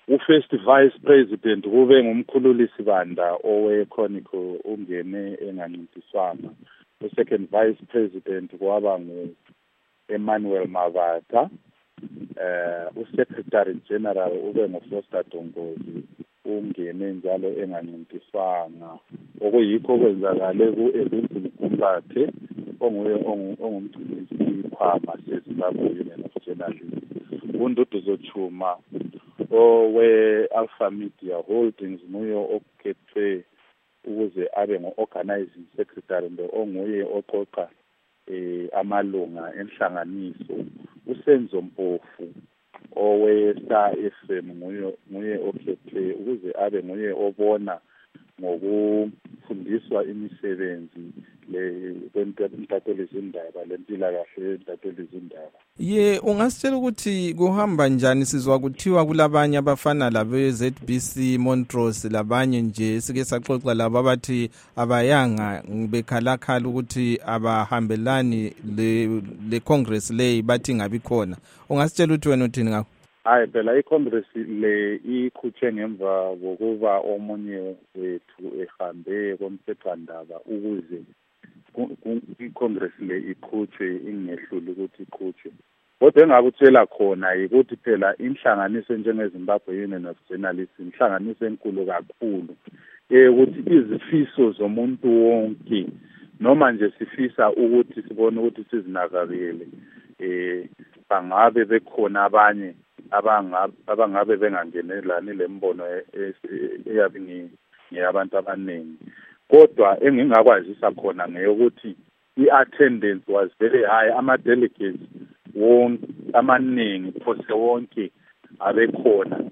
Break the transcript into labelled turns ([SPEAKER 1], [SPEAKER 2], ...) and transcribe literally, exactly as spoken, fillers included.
[SPEAKER 1] u-first vice president kube ngumkhululisi banda owe-Chronicle ungene engancintiswanga. U-second vice president kwaba ngu-Emmanuel Mavata. Uh, u-secretary general ube ngu-Foster Dongozi ungene njalo engancintiswanga. Okuyikho kwenzakale ku-Evinzile Kumbathe onguye ongumgcinisikhwama seZimbabwe Union of Journalists. uNduduzo Chuma owe-Alpha Media Holdings nguye okhethwe ukuze abe ngo-organizing secretary mbe onguye oqoqa eh amalunga enhlanganiso. uSenzo Mpofu owe-Star F M nguye nguye okhethwe ukuze abe nguye obona ngokufundiswa imisebenzi le kwentathelizindaba lempilakahle yentathelizindaba.
[SPEAKER 2] Ye ungasitshela ukuthi kuhamba njani? Sizwa kuthiwa kulabanye abafana labe Z B C Montrose labanye nje sike saxoxa labo abathi abayanga bekhalakhala ukuthi abahambelani le le Congress le bathi ngabi khona. Ungasitshela ukuthi wena uthini ngakho?
[SPEAKER 1] Hayi phela iCongress le ikhutshwe ngemva kokuba omunye wethu ehambe komthethwandaba ukuze iCongress le ikhutshwe ingehluli ukuthi ikhutshwe. Kodwa engakutshela khona ukuthi phela inhlanganiso njengeZimbabwe Union of Journalists inhlanganiso enkulu kakhulu ukuthi izifiso zomuntu wonke noma nje sifisa ukuthi sibone ukuthi sizinakabele eh bangabe bekhona abanye abangabe abangabe bengangenelani lembono eyabi ni yabantu abaningi. Kodwa engingakwazisa khona ngeyokuthi i-attendance was very high. Ama delegates wonke amaningi phose wonke abekhona.